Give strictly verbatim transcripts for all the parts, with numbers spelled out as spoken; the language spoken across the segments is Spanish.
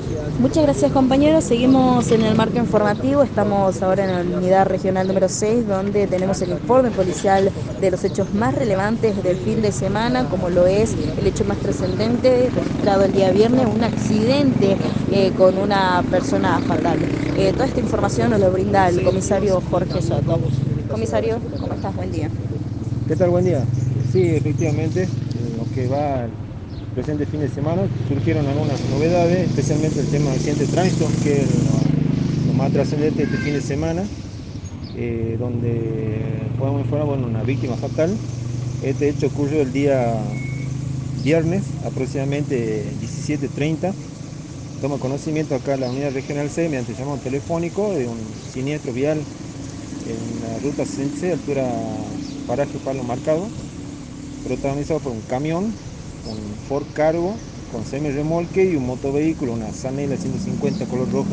Muchas gracias, compañeros. Seguimos en el marco informativo. Estamos ahora en la unidad regional número seis, donde tenemos el informe policial de los hechos más relevantes del fin de semana, como lo es el hecho más trascendente registrado el día viernes, un accidente eh, con una persona fatal. Eh, toda esta información nos lo brinda el comisario Jorge Soto. Comisario, ¿cómo estás? Buen día. ¿Qué tal? Buen día. Sí, efectivamente, en lo que va el presente fin de semana surgieron algunas novedades, especialmente el tema de accidente de tránsito, que es lo, lo más trascendente de este fin de semana, eh, donde podemos informar, bueno, una víctima fatal. Este hecho ocurrió el día viernes, aproximadamente diecisiete treinta. Toma conocimiento acá la unidad regional C mediante llamado telefónico de un siniestro vial en la ruta sesenta y seis, altura paraje Palo Marcado, protagonizado por un camión, un Ford Cargo con semi-remolque y un motovehículo, una Sanela ciento cincuenta color roja.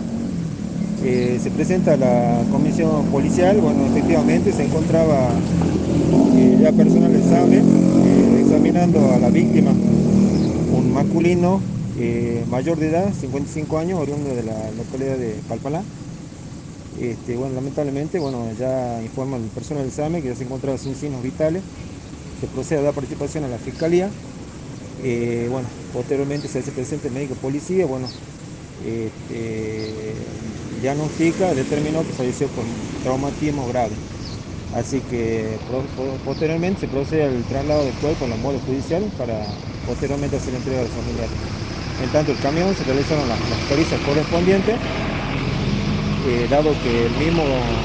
Eh, se presenta a la comisión policial. Bueno, efectivamente se encontraba eh, ya personal de examen eh, examinando a la víctima, un masculino eh, mayor de edad, cincuenta y cinco años, oriundo de la localidad de Palpalá. Este, bueno, lamentablemente, bueno, ya informa el personal del examen que ya se encontraba sin signos vitales. Se procede a dar participación a la fiscalía. Eh, bueno, posteriormente se hace presente el médico policía. Bueno, este, diagnostica, determinó que falleció por traumatismo grave. Así que posteriormente se procede al traslado del cuerpo a la morgue judicial para posteriormente hacer la entrega a los familiares. En tanto, el camión se realizaron las, las pericias correspondientes, eh, dado que el mismo,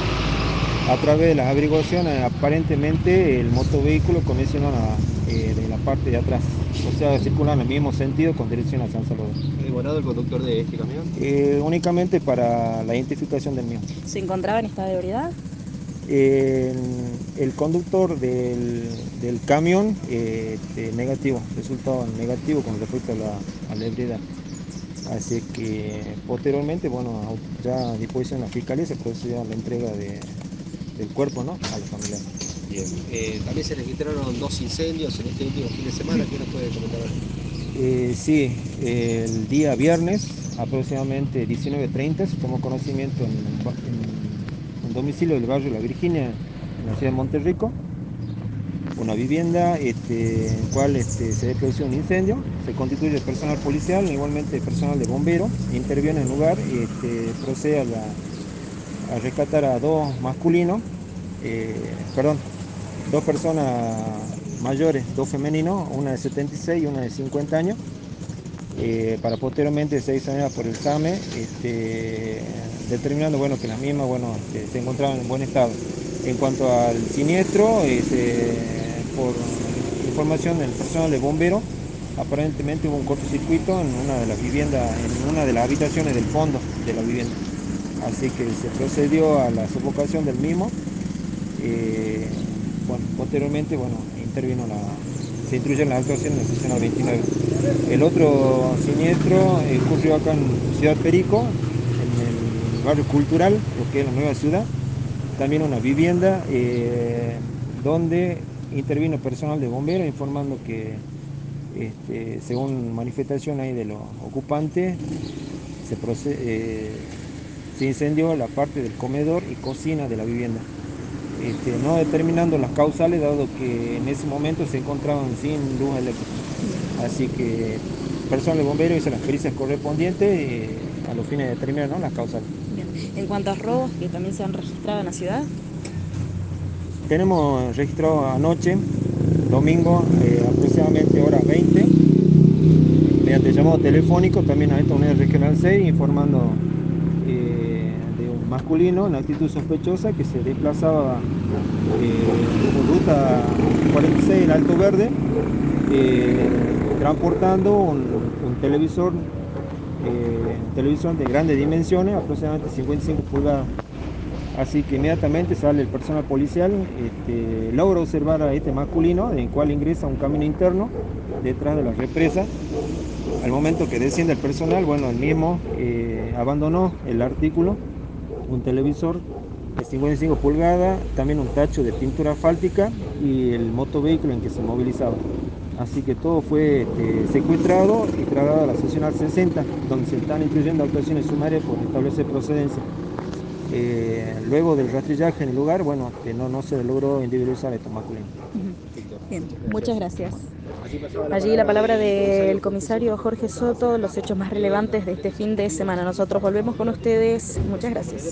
a través de las averiguaciones, aparentemente el motovehículo comisionó eh, de la parte de atrás, o sea, circula en el mismo sentido con dirección a San Salvador. ¿Resguardado el conductor de este camión? Eh, únicamente para la identificación del mismo. ¿Se encontraba en estado de ebriedad? El, el conductor del, del camión, eh, este, negativo, resultado negativo con respecto a la, a la ebriedad. Así que posteriormente, bueno, ya a disposición de la fiscalía se procedió a la entrega de, del cuerpo, ¿no?, a la familia. Bien. Eh, también se registraron dos incendios en este último fin de semana. ¿Qué nos puede comentar? Eh, sí, el día viernes, aproximadamente diecinueve treinta, se tomó conocimiento en, en un domicilio del barrio La Virginia, en la ciudad de Monterrico, una vivienda este, en cual este, se produjo un incendio. Se constituye personal policial, igualmente personal de bomberos, interviene en el lugar y este, procede a, la, a rescatar a dos masculinos, eh, perdón, dos personas mayores, dos femeninos, una de setenta y seis y una de cincuenta años, eh, para posteriormente ser examinada por el SAME, este, determinando, bueno, que las mismas, bueno, este, se encontraban en buen estado. En cuanto al siniestro, este, por información del personal de bomberos, aparentemente hubo un cortocircuito en una de las viviendas, en una de las habitaciones del fondo de la vivienda. Así que se procedió a la sofocación del mismo. Eh, bueno, posteriormente, bueno, intervino la, se instruyen las actuaciones en la sección veintinueve. El otro siniestro eh, ocurrió acá en Ciudad Perico, en el barrio cultural, lo que es la nueva ciudad. También una vivienda eh, donde intervino personal de bomberos informando que, este, según manifestación ahí de los ocupantes, se, procede, eh, se incendió la parte del comedor y cocina de la vivienda. Este, no determinando las causales, dado que en ese momento se encontraban sin luz eléctrica. Así que personal de bomberos hizo las pericias correspondientes eh, a los fines de determinar, ¿no?, las causales. Bien. En cuanto a robos que también se han registrado en la ciudad. Tenemos registrado anoche, domingo, eh, aproximadamente horas veinte, mediante llamado telefónico también a esta unidad regional seis, informando eh, de un masculino en actitud sospechosa que se desplazaba eh, por ruta cuarenta y seis, el Alto Verde, eh, transportando un, un televisor, eh, televisión de grandes dimensiones, aproximadamente cincuenta y cinco pulgadas. Así que inmediatamente sale el personal policial, este, logra observar a este masculino, en el cual ingresa a un camino interno detrás de la represa. Al momento que desciende el personal, bueno, el mismo eh, abandonó el artículo, un televisor de cincuenta y cinco pulgadas, también un tacho de pintura asfáltica y el motovehículo en que se movilizaba. Así que todo fue este, secuestrado y trasladado a la seccional sesenta, donde se están incluyendo actuaciones sumarias por establecer procedencia. Eh, luego del rastrillaje en el lugar, bueno, que no, no se logró individualizar a estos masculinos. Bien, muchas gracias. Allí pasaba la Allí la palabra palabra del del comisario comisario Jorge Soto, los hechos más relevantes de este fin de semana. Nosotros volvemos con ustedes. Muchas gracias.